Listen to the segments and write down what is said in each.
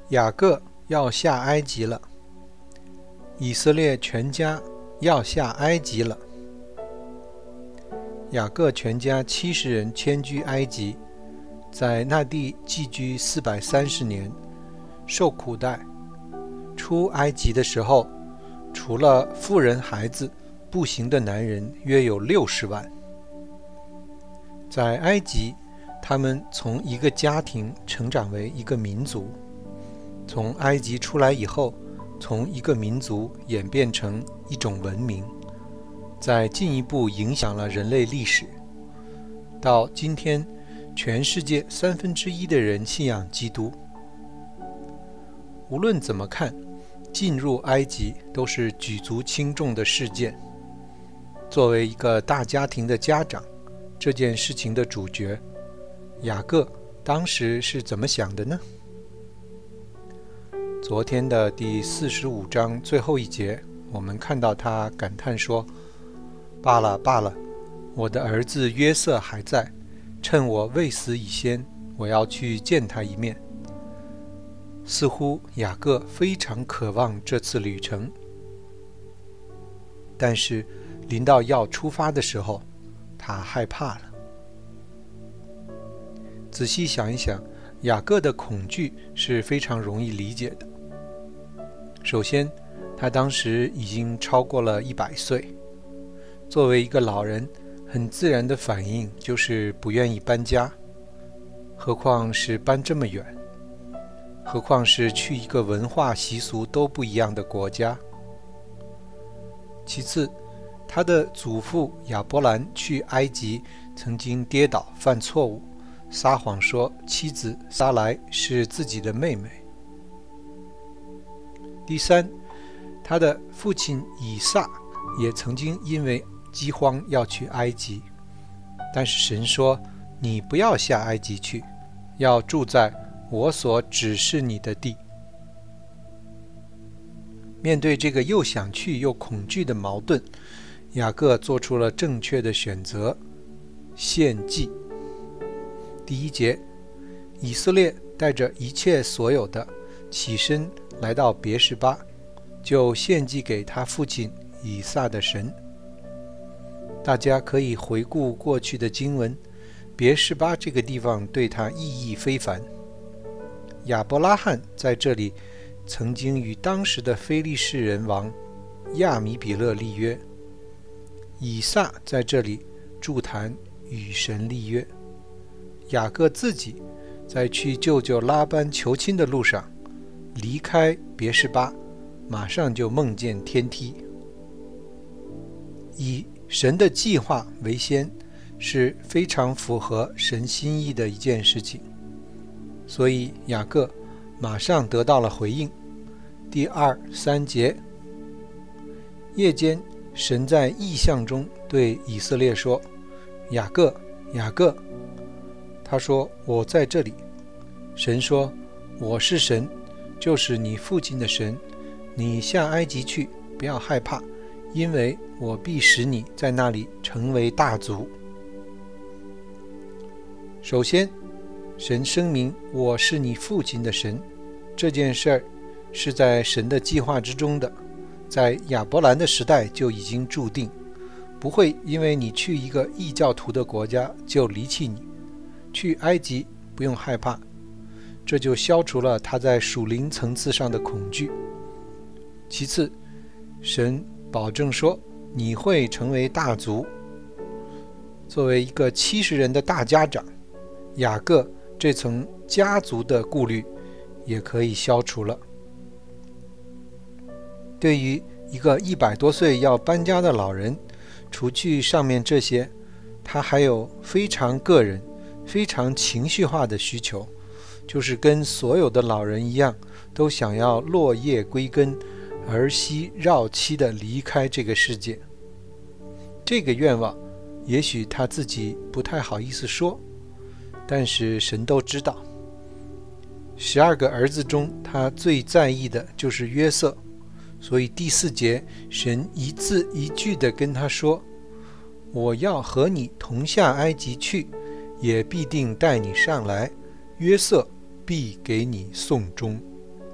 雅各要下埃及了，以色列全家要下埃及了。雅各全家70人迁居埃及，在那地寄居430年，受苦待。出埃及的时候，除了妇人孩子，步行的男人约有60万。在埃及，他们从一个家庭成长为一个民族，从埃及出来以后，从一个民族演变成一种文明，再进一步影响了人类历史。到今天，全世界1/3的人信仰基督。无论怎么看，进入埃及都是举足轻重的事件。作为一个大家庭的家长，这件事情的主角雅各当时是怎么想的呢？昨天的第45章最后一节，我们看到他感叹说：罢了罢了，我的儿子约瑟还在，趁我未死以先，我要去见他一面。似乎雅各非常渴望这次旅程，但是临到要出发的时候，他害怕了。仔细想一想，雅各的恐惧是非常容易理解的。首先，他当时已经超过了100岁，作为一个老人，很自然的反应就是不愿意搬家，何况是搬这么远，何况是去一个文化习俗都不一样的国家。其次，他的祖父亚伯兰去埃及曾经跌倒犯错误，撒谎说妻子撒莱是自己的妹妹。第三，他的父亲以撒也曾经因为饥荒要去埃及，但是神说你不要下埃及去，要住在我所指示你的地。面对这个又想去又恐惧的矛盾，雅各做出了正确的选择，献祭。第1节，以色列带着一切所有的起身来到别是巴，就献祭给他父亲以撒的神。大家可以回顾过去的经文，别是巴这个地方对他意义非凡。亚伯拉罕在这里曾经与当时的非利士人王亚米比勒立约，以撒在这里筑坛与神立约。雅各自己在去舅舅拉班求亲的路上，离开别是巴，马上就梦见天梯。以神的计划为先，是非常符合神心意的一件事情，所以雅各马上得到了回应。第2、3节，夜间神在异象中对以色列说：雅各，雅各。他说：我在这里。神说：我是神，就是你父亲的神，你下埃及去，不要害怕，因为我必使你在那里成为大族。首先，神声明我是你父亲的神，这件事儿是在神的计划之中的，在亚伯兰的时代就已经注定，不会因为你去一个异教徒的国家就离弃你。去埃及不用害怕，这就消除了他在属灵层次上的恐惧。其次，神保证说你会成为大族。作为一个70人的大家长，雅各这层家族的顾虑也可以消除了。对于一个100多岁要搬家的老人，除去上面这些，他还有非常个人非常情绪化的需求，就是跟所有的老人一样，都想要落叶归根，儿媳绕膝地离开这个世界。这个愿望也许他自己不太好意思说，但是神都知道。12个儿子中，他最在意的就是约瑟，所以第4节神一字一句地跟他说：我要和你同下埃及去，也必定带你上来，约瑟必给你送终。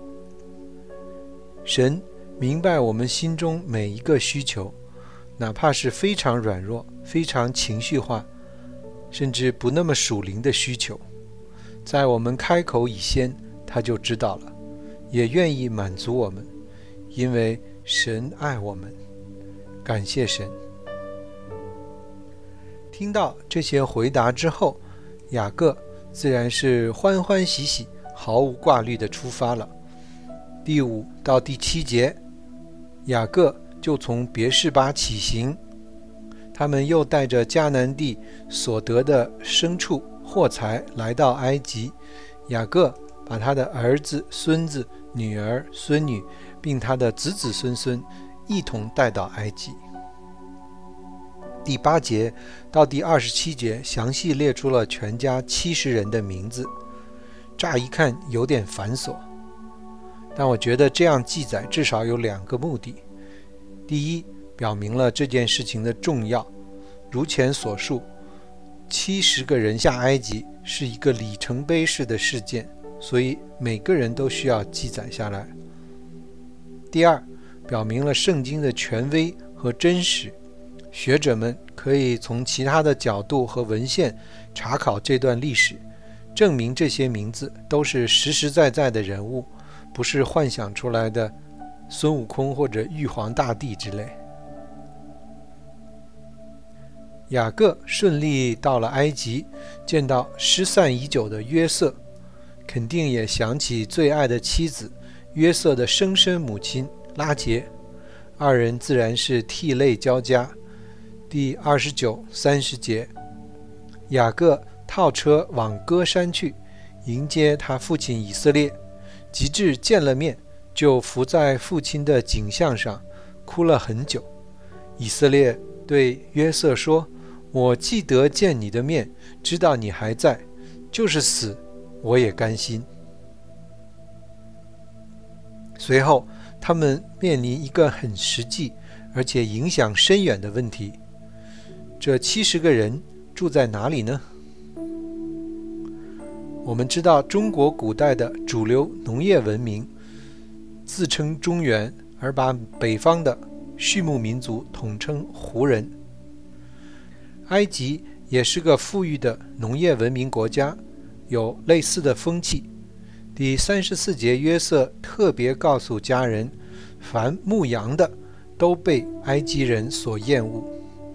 神明白我们心中每一个需求，哪怕是非常软弱、非常情绪化，甚至不那么属灵的需求，在我们开口以先，他就知道了，也愿意满足我们，因为神爱我们。感谢神。听到这些回答之后，雅各自然是欢欢喜喜、毫无挂虑地出发了。第5到第7节，雅各就从别是巴起行，他们又带着迦南地所得的牲畜货财来到埃及。雅各把他的儿子、孙子、女儿、孙女，并他的子子孙孙一同带到埃及。第8节到第27节详细列出了全家70人的名字，乍一看有点繁琐，但我觉得这样记载至少有2个目的。第一，表明了这件事情的重要，如前所述，70个人下埃及是一个里程碑式的事件，所以每个人都需要记载下来。第二，表明了圣经的权威和真实，学者们可以从其他的角度和文献查考这段历史，证明这些名字都是实实在在的人物，不是幻想出来的孙悟空或者玉皇大帝之类。雅各顺利到了埃及，见到失散已久的约瑟，肯定也想起最爱的妻子约瑟的生身母亲拉结，二人自然是涕泪交加。第29、30节，雅各套车往歌珊去，迎接他父亲以色列，及至见了面，就伏在父亲的颈项上，哭了很久。以色列对约瑟说：“我既得见你的面，知道你还在，就是死，我也甘心。”随后，他们面临一个很实际而且影响深远的问题：这70个人住在哪里呢？我们知道中国古代的主流农业文明自称中原，而把北方的畜牧民族统称胡人。埃及也是个富裕的农业文明国家，有类似的风气。第34节，约瑟特别告诉家人，凡牧羊的都被埃及人所厌恶。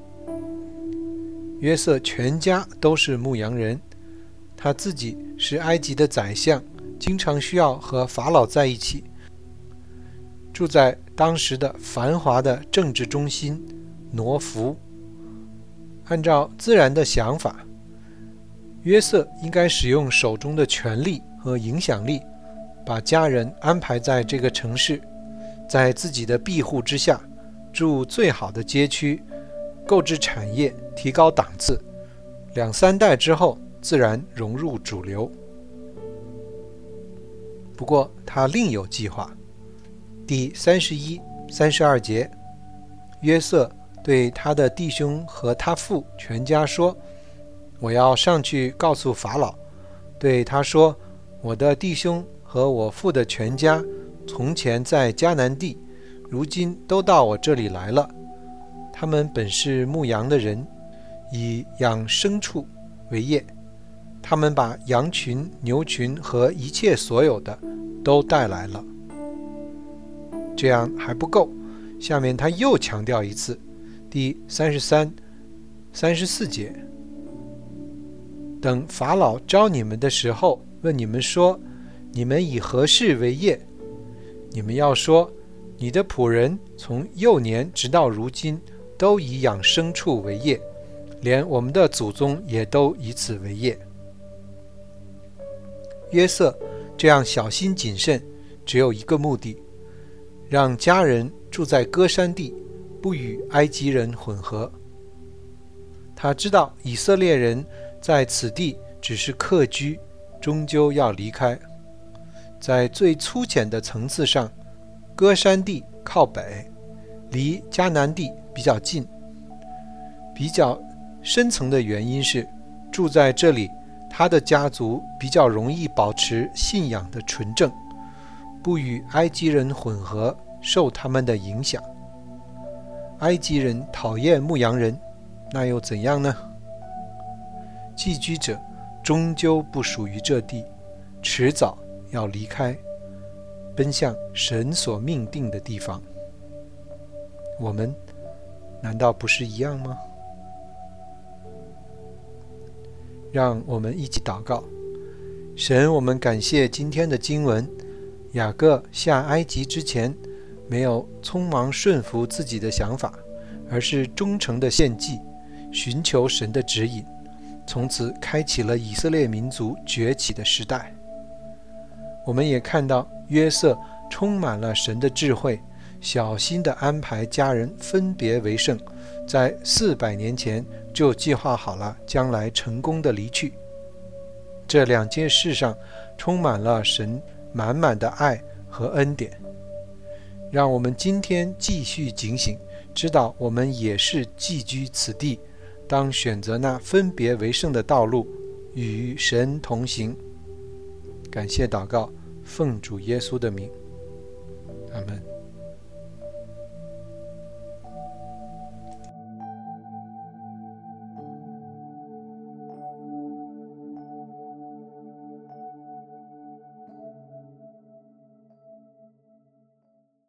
约瑟全家都是牧羊人，他自己是埃及的宰相，经常需要和法老在一起，住在当时的繁华的政治中心挪弗。按照自然的想法，约瑟应该使用手中的权力和影响力，把家人安排在这个城市，在自己的庇护之下，住最好的街区，购置产业，提高档次，2、3代之后自然融入主流。不过他另有计划。第31、32节，约瑟对他的弟兄和他父全家说：“我要上去告诉法老，对他说，我的弟兄和我父的全家从前在迦南地，如今都到我这里来了。他们本是牧羊的人，以养牲畜为业。他们把羊群、牛群和一切所有的都带来了。”这样还不够，下面他又强调一次，第33、34节，等法老招你们的时候，问你们说，你们以何事为业？你们要说，你的仆人从幼年直到如今，都以养牲畜为业，连我们的祖宗也都以此为业。约瑟这样小心谨慎，只有一个目的，让家人住在歌珊地，不与埃及人混合。他知道以色列人在此地只是客居，终究要离开。在最粗浅的层次上，歌珊地靠北，离迦南地比较近。比较深层的原因是，住在这里，他的家族比较容易保持信仰的纯正， 不与埃及人混合，受他们的影响。埃及人讨厌牧羊人，那又怎样呢？寄居者终究不属于这地，迟早要离开，奔向神所命定的地方。我们难道不是一样吗？让我们一起祷告。神，我们感谢今天的经文，雅各下埃及之前没有匆忙顺服自己的想法，而是忠诚的献祭，寻求神的指引，从此开启了以色列民族崛起的时代。我们也看到约瑟充满了神的智慧，小心地安排家人分别为圣，在400年前就计划好了将来成功的离去。这2件事上充满了神满满的爱和恩典，让我们今天继续警醒，知道我们也是寄居此地，当选择那分别为圣的道路，与神同行。感谢祷告，奉主耶稣的名，阿们。